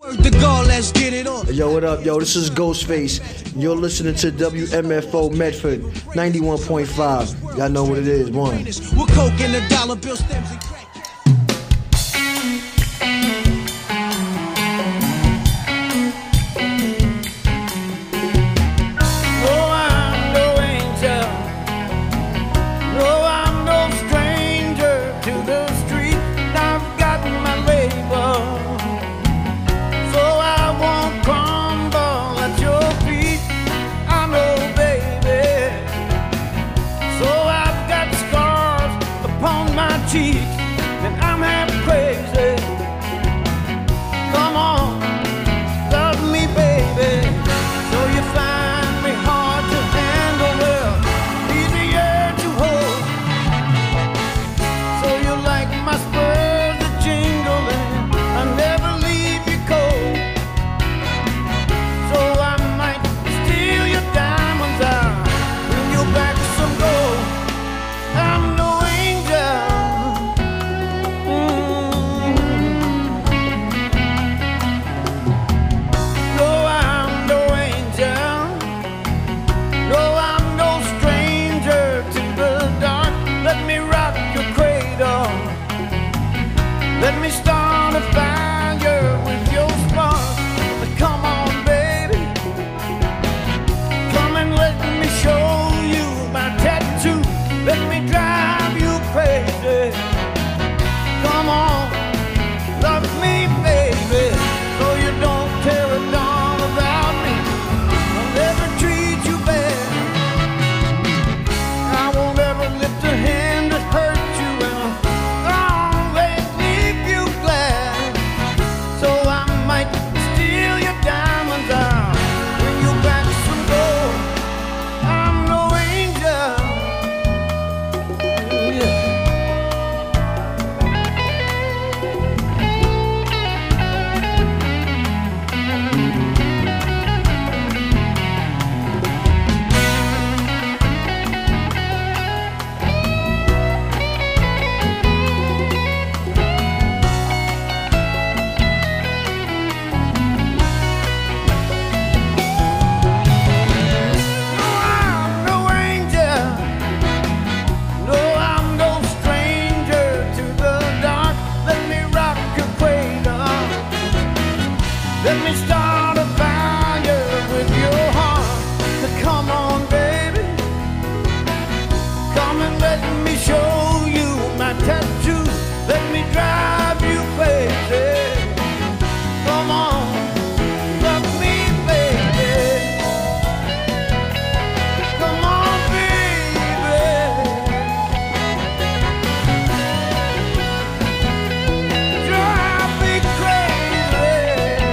The girl, let's get it on. Yo, what up, yo? This is Ghostface. You're listening to WMFO Medford 91.5. Y'all know what it is. One. With coke and the dollar bill stems and crack. And I'm half crazy. Come on, love me, baby. So you find me hard to handle, well, easier to hold. So you like my spurs that jingle and I never leave you cold. So I might steal your diamonds out, bring you back some gold. I'm no angel. Let me start a fire with your spark. Come on, baby. Come and let me show you my tattoo. Let me drive you crazy. Come on, love me, baby. So you don't tear it down about me. I'll never treat you bad. I won't ever lift a hand that hurt you. Let me start a fire with your heart. Come on, baby. Come and let me show you my tattoo. Let me drive you crazy. Come on, love me, baby. Come on, baby. Drive me crazy.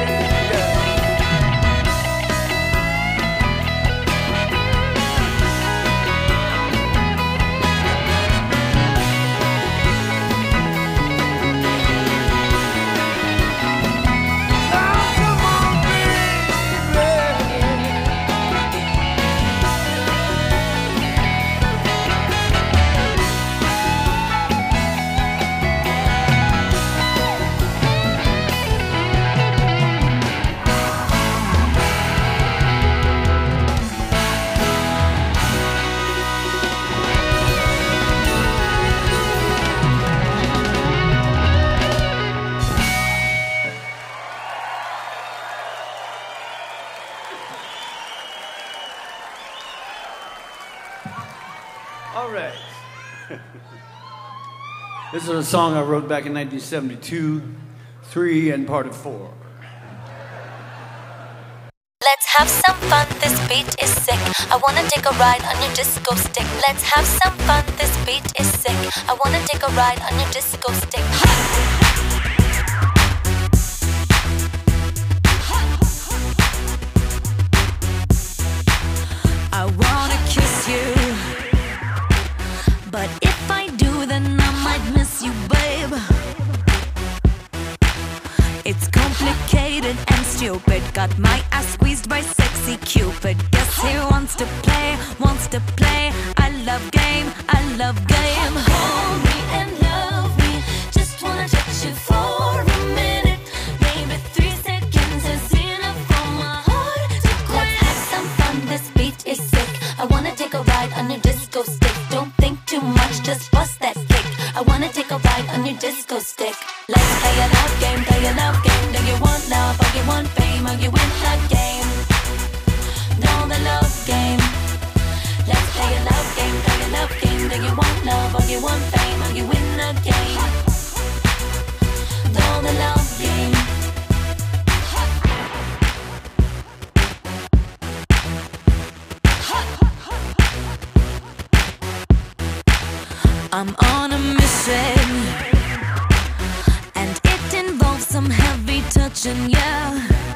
All right. This is a song I wrote back in 1972, 3 and part of 4. Let's have some fun, this beat is sick. I wanna take a ride on your disco stick. Let's have some fun, this beat is sick. I wanna take a ride on your disco stick. I wanna kiss you, but if I do, then I might miss you, babe. It's complicated and stupid. Got my ass squeezed by sexy Cupid. Guess he wants to play, wants to play. I love game, I love game. Hold me and love me. Just wanna touch you for a minute. Maybe 3 seconds wanna take a ride on your disco stick. Let's play a love game, play a love game. Do you want love or you want fame or you win the game? Know the love game. Let's play a love game, play a love game. Do you want love or you want fame or you win the game? Know the love game. I'm on a mission, and it involves some heavy touching, yeah.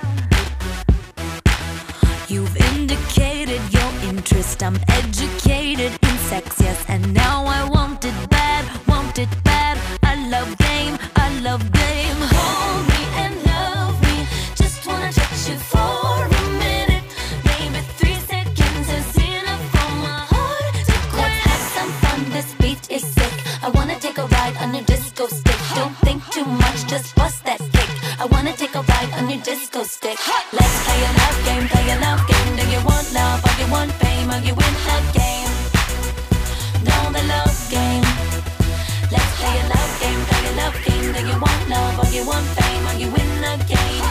You've indicated your interest, I'm educated in sex, yes. And now I want it bad, I love game, I love game. Hold me and love me, just wanna touch you for a minute. Maybe 3 seconds is enough for my heart to quit. Let's have some fun, this beat is sick. I wanna take a ride on your disco stick. Don't think too much, just bust that kick. I wanna take a ride on your disco stick. Let's play a love game, play a love game. Do you want love or you want fame or you win the game? Know the love game. Let's play a love game, play a love game. Do you want love or you want fame or you win the game?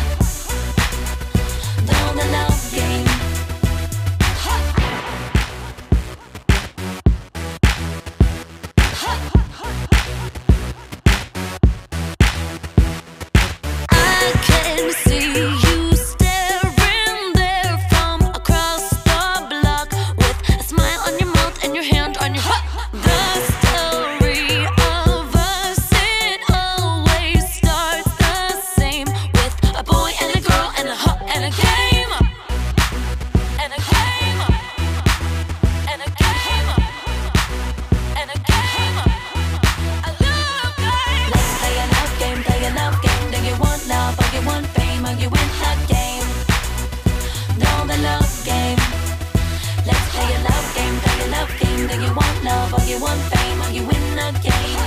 Know the love game. I can see you staring there from across the block with a smile on your mouth and your hand on your heart. The story of us, it always starts the same with a boy and a girl and a hop and a game. And a game. And a game. And a game. A love game. Let's play a love game, play a love game. Do you want love or you want fame or you win the game? Know the love game. Let's play a love game, play a love game. Do you want love or you want fame or you win the game?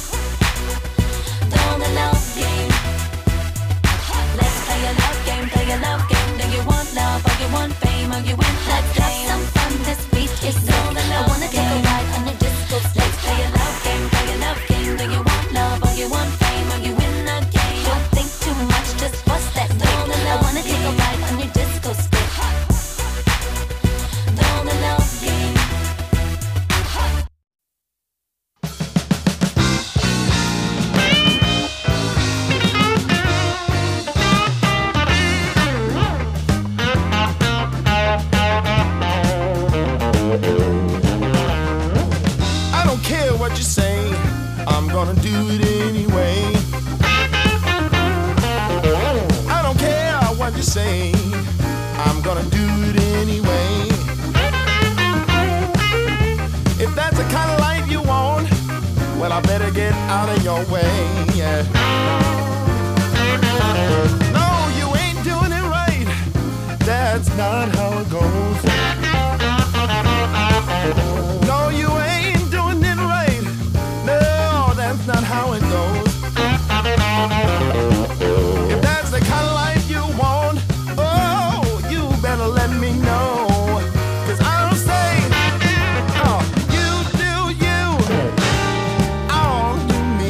Know the love game. Let's play a love game, play a love game. Do you want love or you want fame or you win the game? Let's have some fun, this beat is sick. I wanna take a ride on your disco stick. Let's play a love game, play a love game. Do you want love or you want fame or you win the game? Don't think too much, just bust that kick. I wanna take a ride on your disco stick. Know the love game. I don't care what you say, I'm gonna do it anyway. I don't care what you say, I'm gonna do it anyway. If that's the kind of life you want, well, I better get out of your way, yeah. No, you ain't doing it right, that's not how it goes. No, you ain't doing it right. No, that's not how it goes. If that's the kind of life you want, oh, you better let me know. 'Cause I don't say, oh, you do you, I'll do me.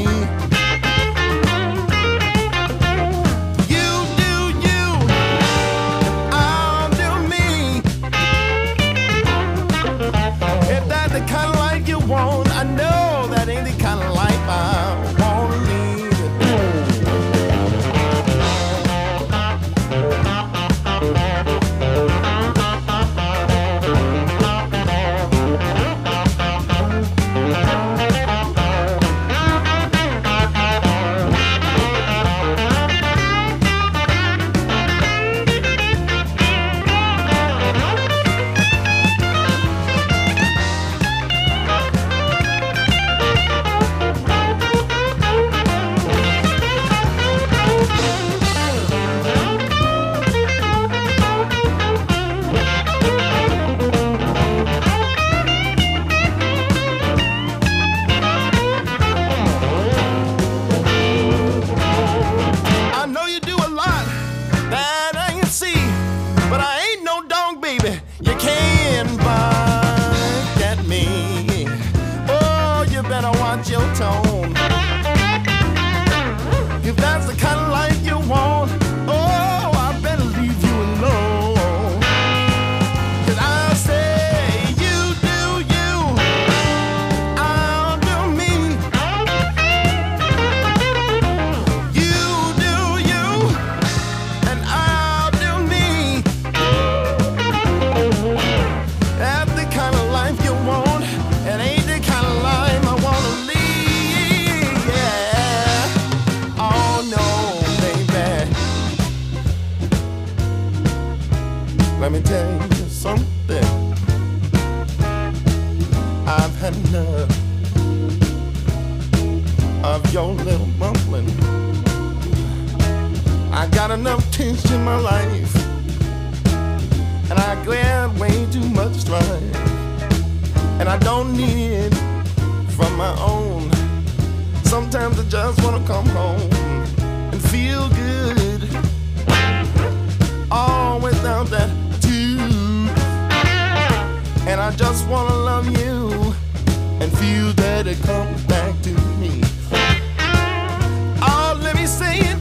You do you, I'll do me. If that's the kind of life you want, I know that ain't the kind of life I want. of your little mumbling. I got enough tension in my life, and I grab way too much strife, and I don't need it from my own. Sometimes I just wanna come home and feel good, all without that too. And I just wanna love you and feel that it comes back to me. Oh, let me say it.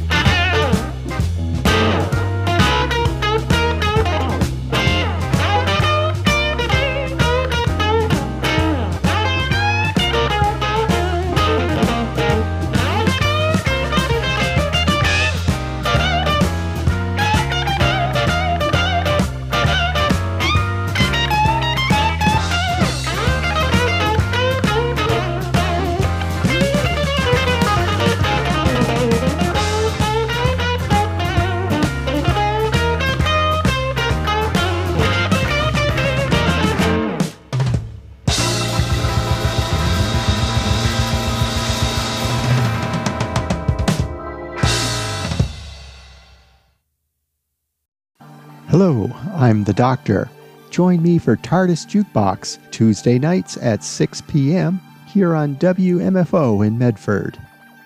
Hello, I'm the Doctor. Join me for TARDIS Jukebox Tuesday nights at 6 p.m. here on WMFO in Medford.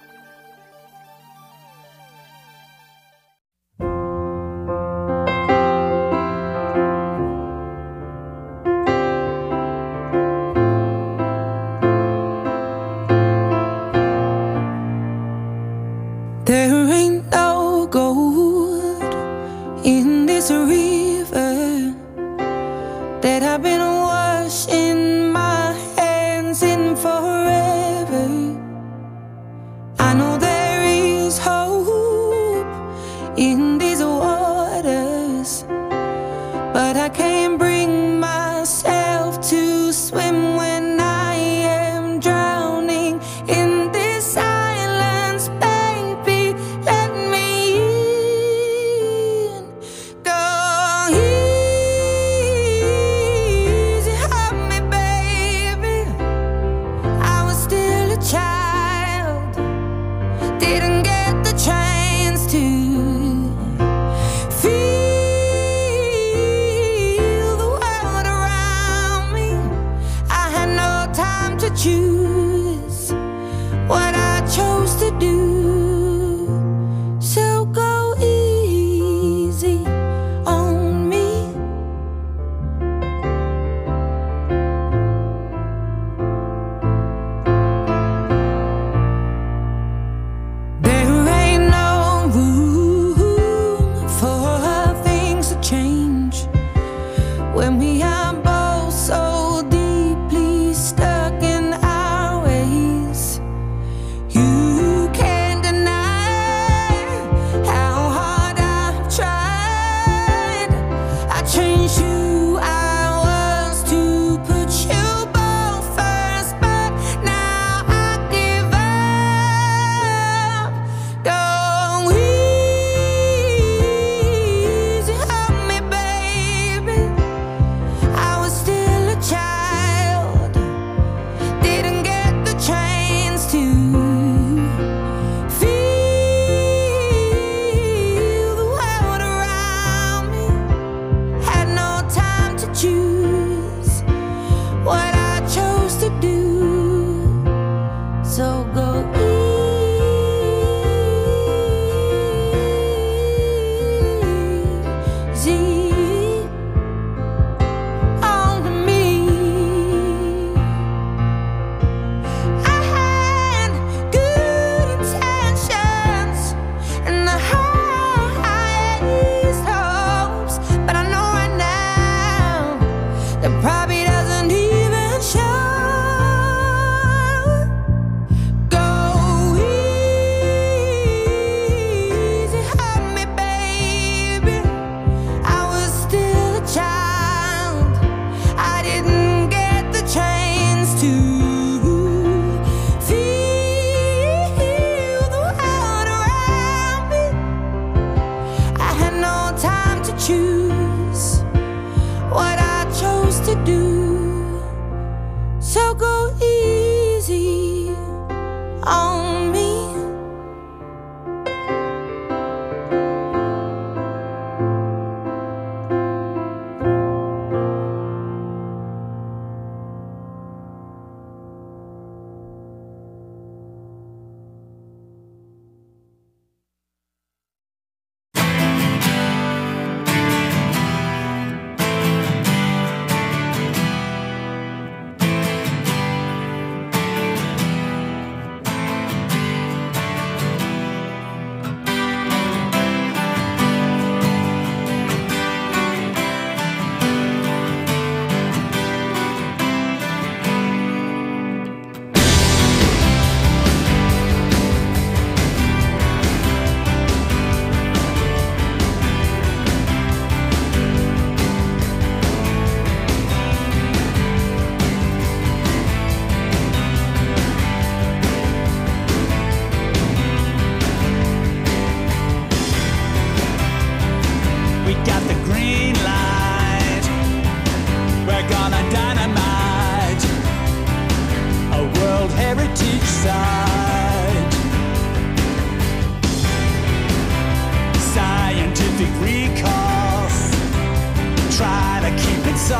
There ain't no gold in this river that I've been washing my hands in forever.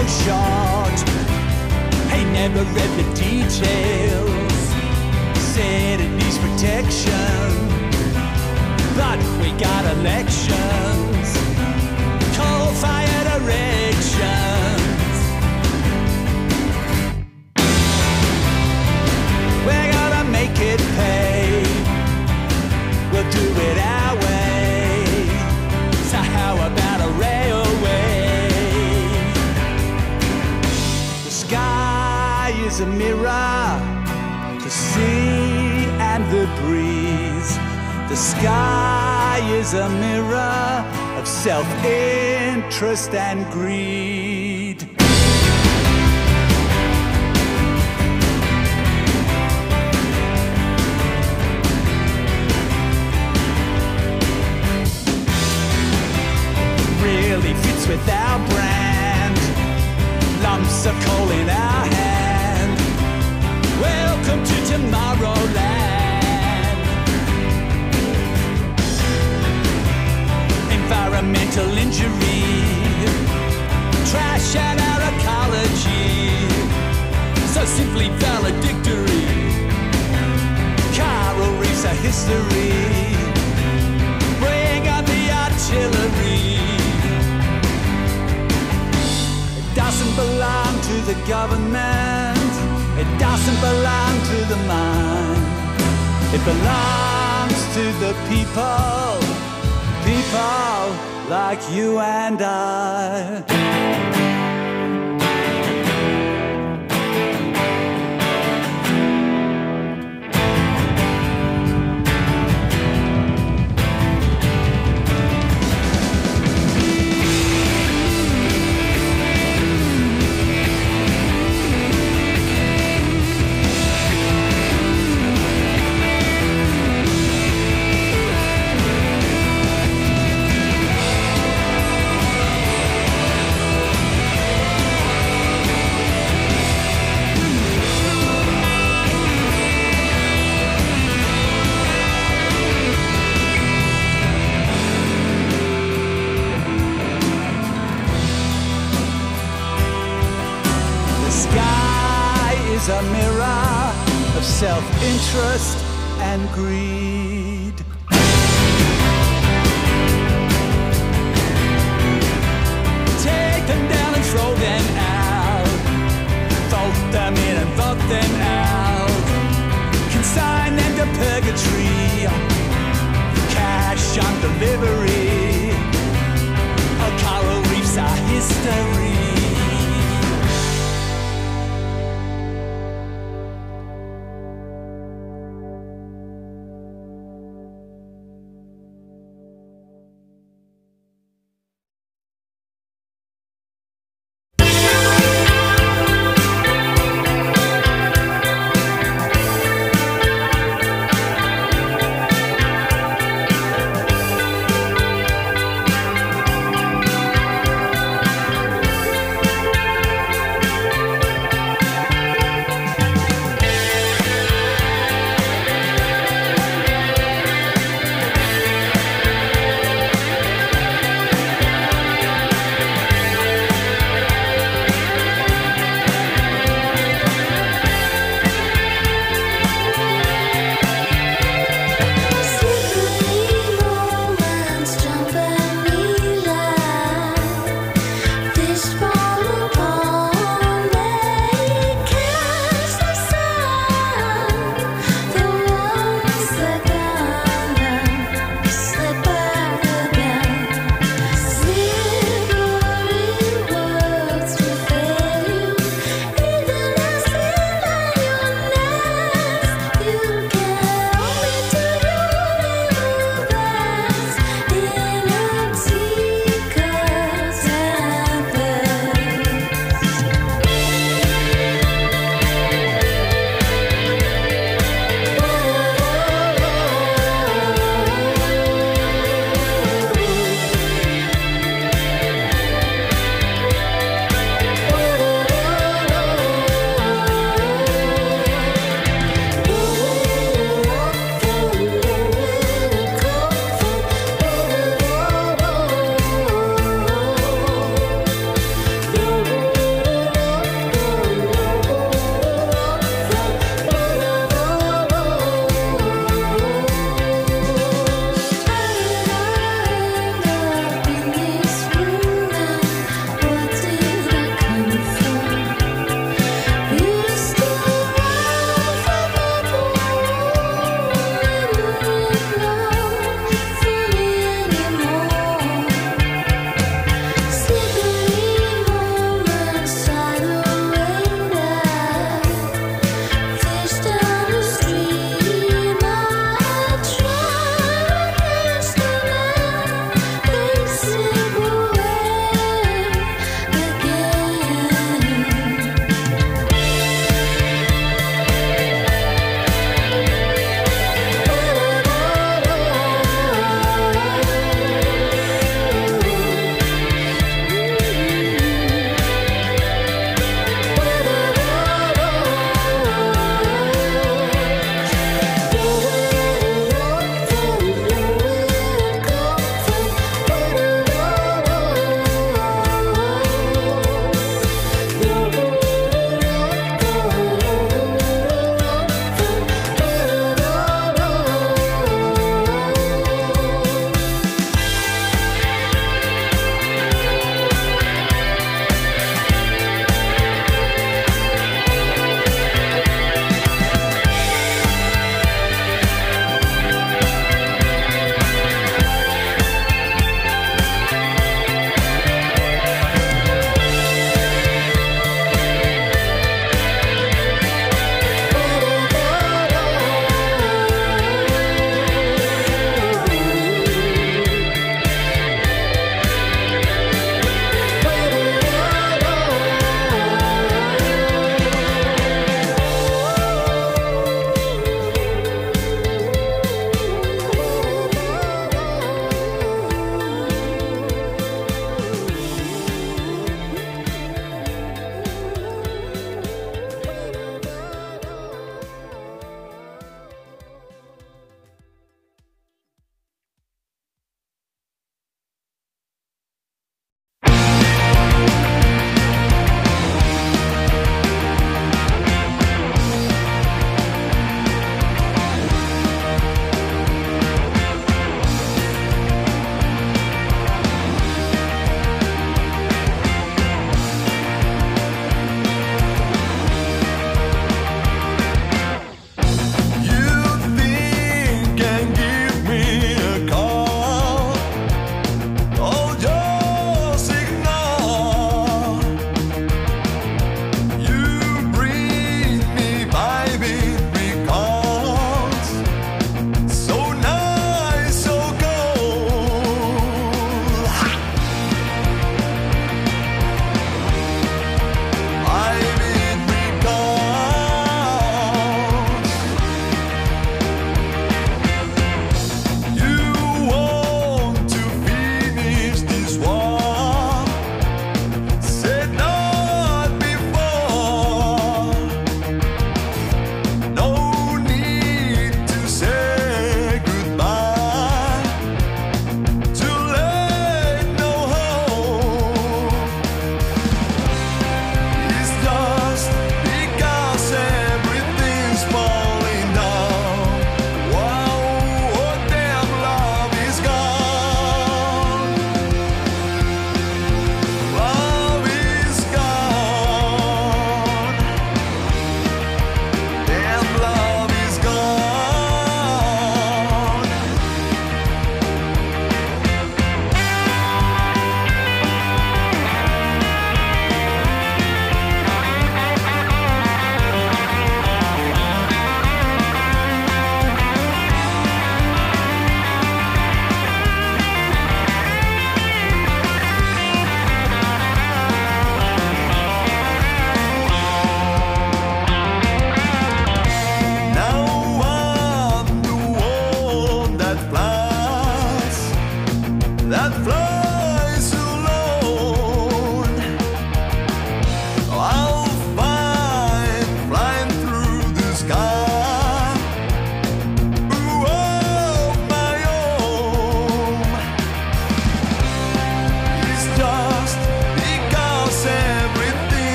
short. He never read the details. Said it needs protection, but we got elections, coal-fired erections. We're gonna make it pay. We'll do it our way. So how about a railway? The sky is a mirror, the sea and the breeze. The sky is a mirror of self-interest and greed. Really fits with our brand. Lumps of coal in our hand. Welcome to Tomorrowland. Environmental injury, trash and our ecology, so simply valedictory. Coral reefs are history. Bring on the artillery. It doesn't belong to the government. It doesn't belong to the mind. It belongs to the people. People like you and I. A mirror of self-interest and greed. Take them down and throw them out. Vote them in and vote them out. Consign them to purgatory. Cash on delivery. Our coral reefs are history.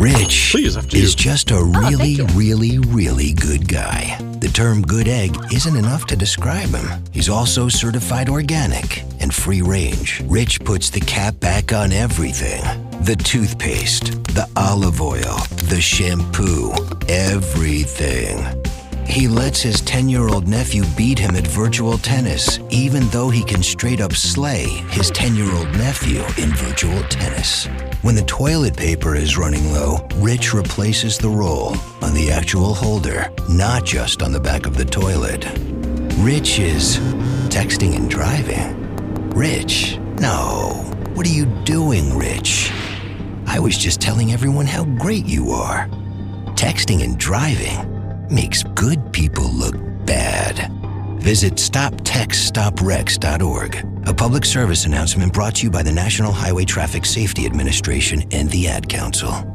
Rich is just a really good guy. The term good egg isn't enough to describe him. He's also certified organic and free range. Rich puts the cap back on everything. The toothpaste, the olive oil, the shampoo, everything. He lets his 10-year-old nephew beat him at virtual tennis, even though he can straight up slay his 10-year-old nephew in virtual tennis. When the toilet paper is running low, Rich replaces the roll on the actual holder, not just on the back of the toilet. Rich is texting and driving. Rich, no. What are you doing, Rich? I was just telling everyone how great you are. Texting and driving makes good people look bad. Visit StopTextStopWrecks.org. A public service announcement brought to you by the National Highway Traffic Safety Administration and the Ad Council.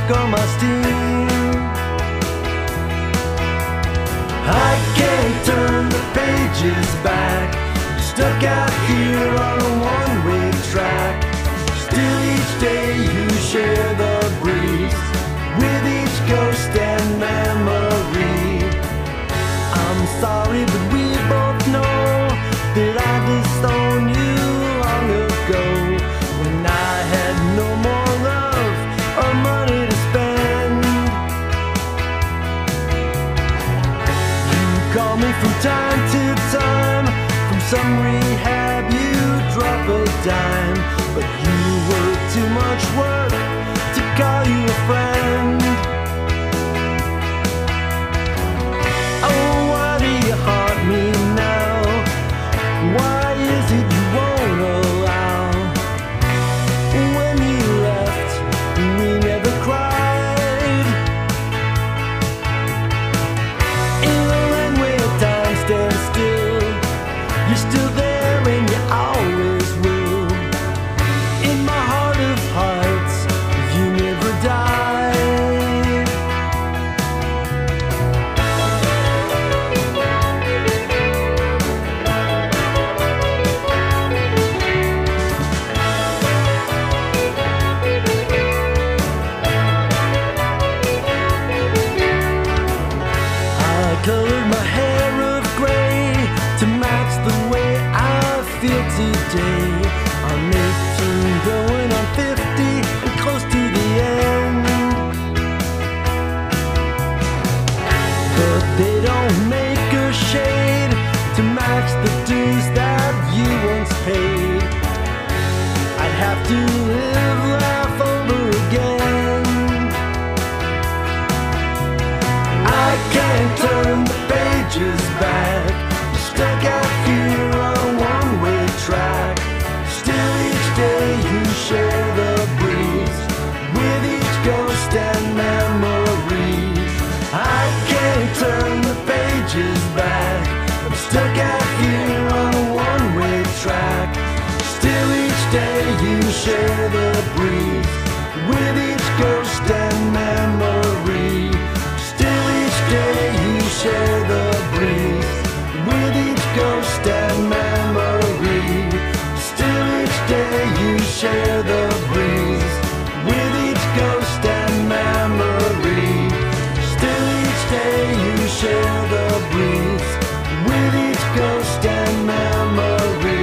took all my steam. I can't turn the pages back, stuck out here on a one-way track. Still each day you share the breeze with each ghost and memory. I'm sorry, but we both know that I disowned you long ago, when I had no more love or money to spend. You call me from time to time, from some rehab you drop a dime, but you were too much work to call you a friend. Oh, why do you haunt me now? Why is it you won't allow? When you left, we never cried. In a land where time stands still, you're still there and you always will. In my heart of hearts, you never died. I colored my hair of gray to match the way I feel today. I'm 18 going on 50 and close to the end, but they don't make a shade to match the dues that you once paid. I'd have to live life over again. I can't turn the pages back, stuck out here on a one-way track. Still each day you share the breeze with each ghost and memory. I can't turn the pages back, I'm stuck out here on a one-way track. Still each day you share the breeze with each ghost and memory. Still each day you share the breeze with each ghost and memory. Still each day you share the breeze with each ghost and memory. Still each day you share the breeze with each ghost and memory.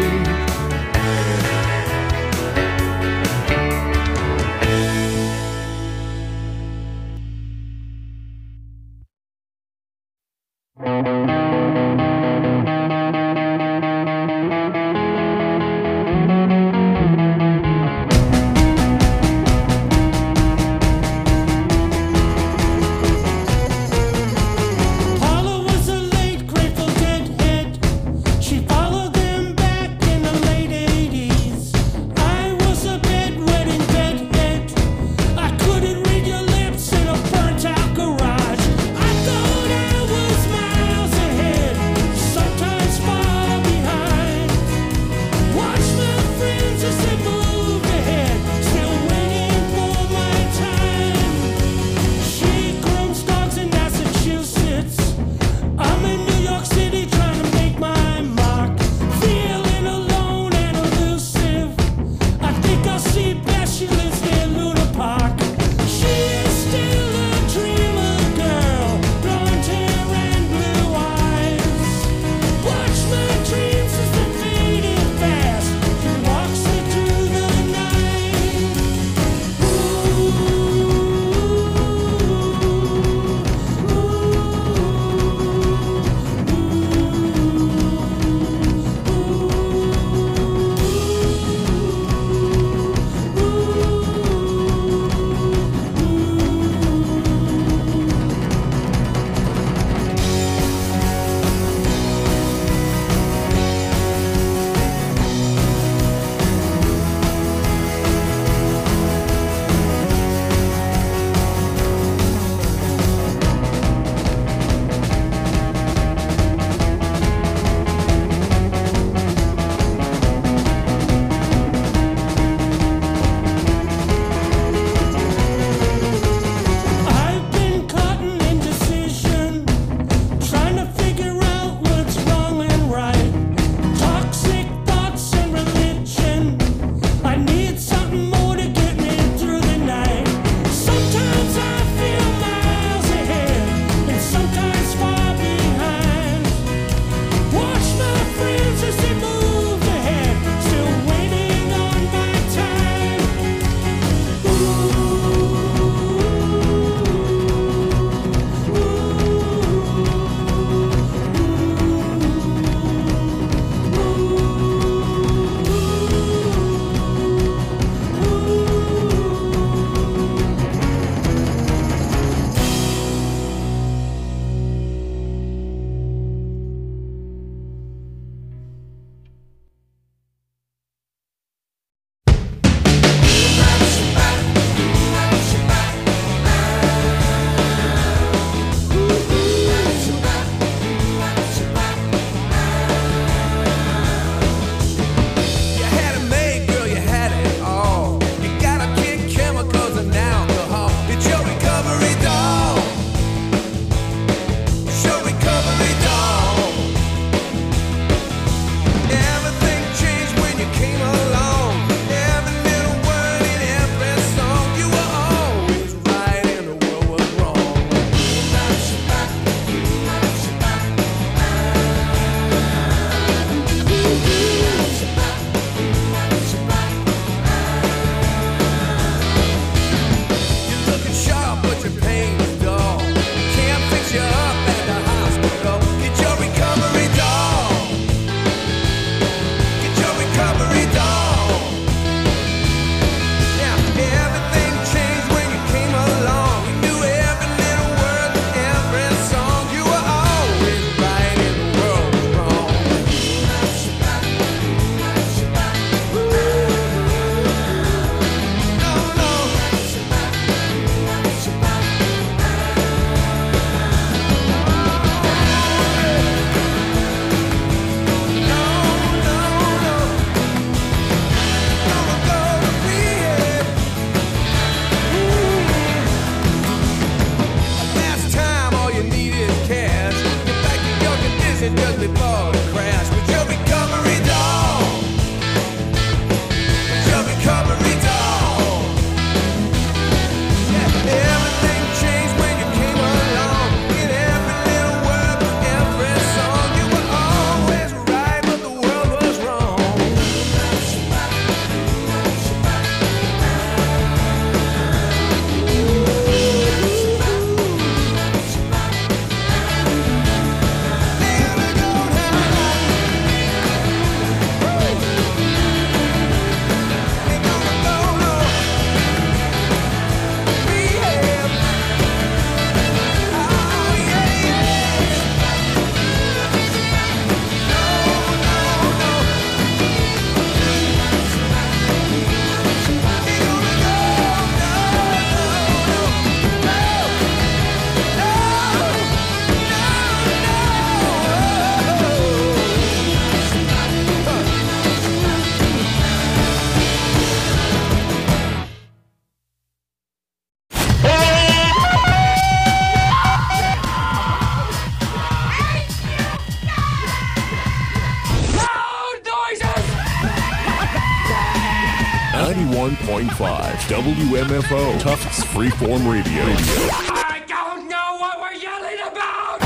91.5 WMFO, Tufts Freeform Radio. I don't know what we're yelling about!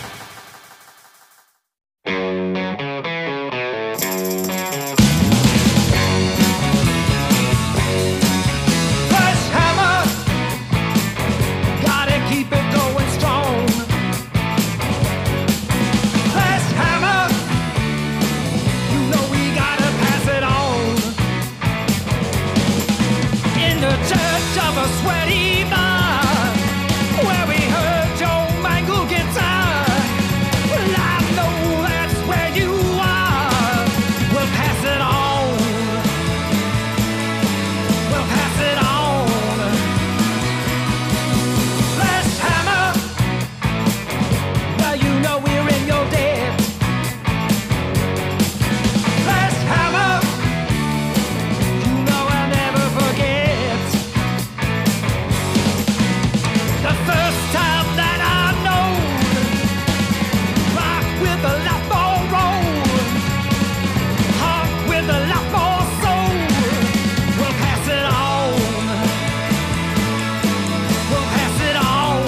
Sweaty bar where we heard Joe Mangle guitar. Well, I know that's where you are. We'll pass it on. We'll pass it on. Flash hammer. Now you know we're in your debt. Flash hammer. You know I'll never forget. The first time that I know, rock with a lot more roll, heart with a lot more soul. We'll pass it on. We'll pass it on.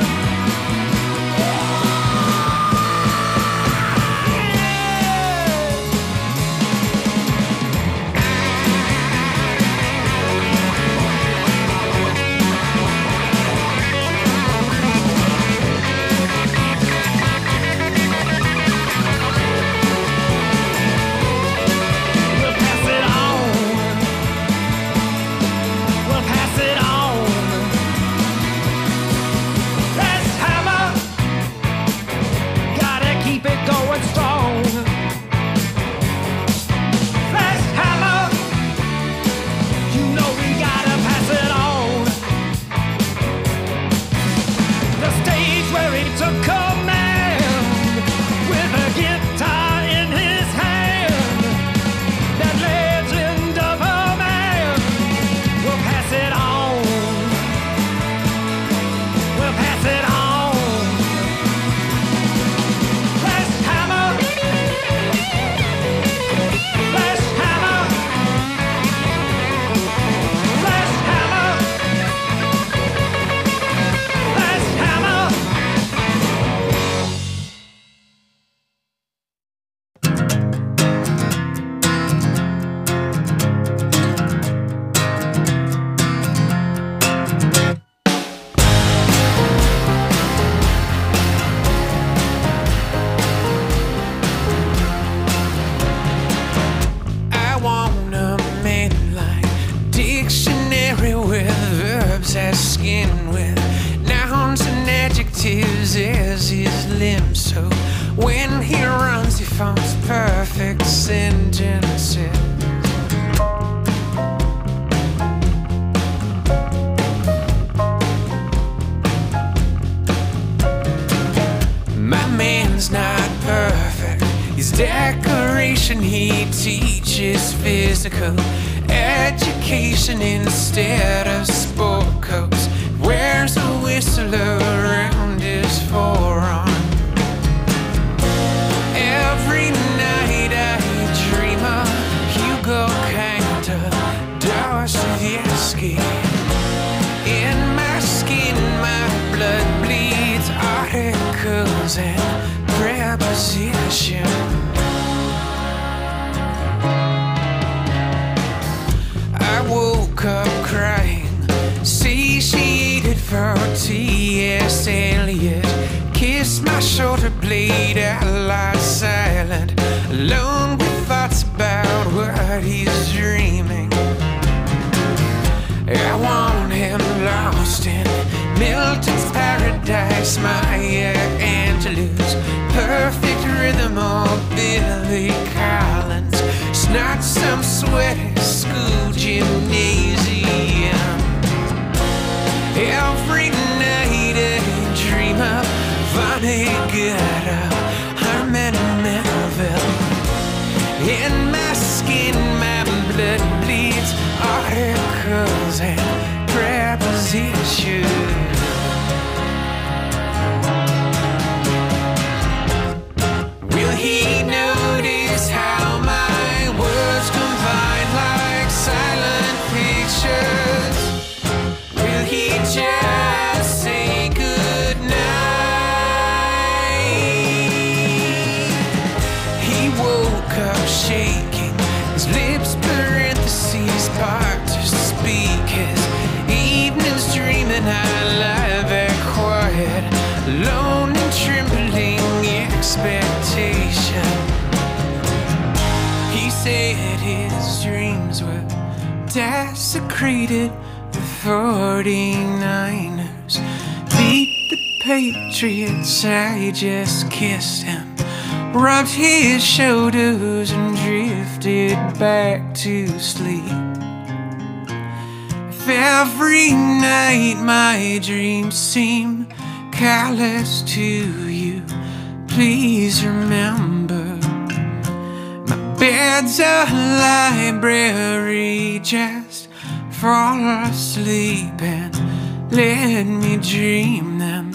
As his limbs, so when he runs, he forms perfect sentences. My man's not perfect. His decoration, he teaches physical education instead of sport coats. Wears a whistle around his forearm. Every night I dream of Hugo Cantor, Dostoevsky. In my skin, my blood bleeds articles and preposition. I woke up crying, satiated for T.S. Eliot. Kissed my shoulder blade, I lie silent, alone with thoughts about what he's dreaming. I want him lost in Milton's paradise, Maya Angelou's perfect rhythm, or Billy Collins. It's not some sweaty school gymnasium. Every night I dream of Vonnegut, Herman Melville. In my skin, my blood bleeds articles and prepositions. Will he notice how my words combine like silent said his dreams were desecrated. The 49ers beat the Patriots. I just kissed him, rubbed his shoulders, and drifted back to sleep. If every night my dreams seem callous to you, please remember my bed's a library. Just fall asleep and let me dream them.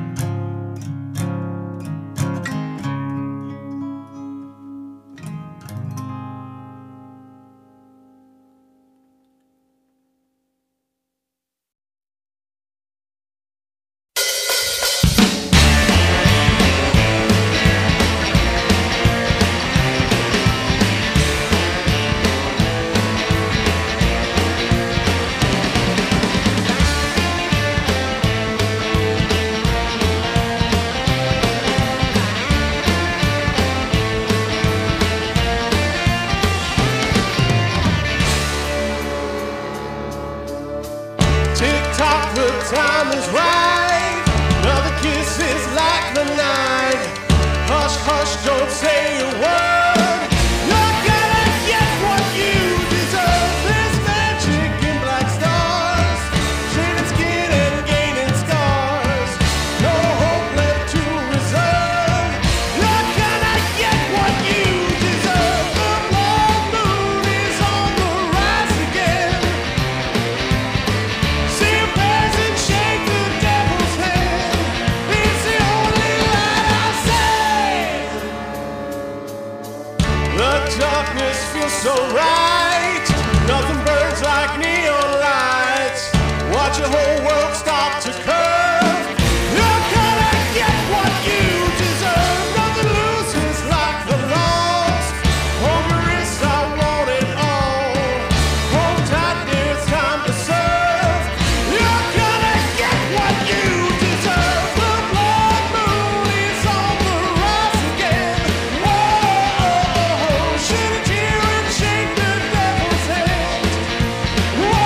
Time is right. Another kiss is like the night. Hush, hush, don't say a word. You're gonna get what you deserve. There's magic in black stars, shedding skin and gaining scars. No hope left to reserve. You're gonna get what you deserve. The blood moon is on the rise again. See a peasant shake the devil's hand. It's the only light I see. The darkness feels so right. Nothing burns like neon lights. Watch your whole world stop to curve. You're gonna get what you deserve. Nothing loses like the lost. Hold your wrist, I want it all. Hold tight, it's time to serve. You're gonna get what you deserve. The blood moon is on the rise again. Whoa, shed a tear and shake the devil's hand. Whoa,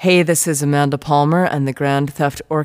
Hey, this is Amanda Palmer and the Grand Theft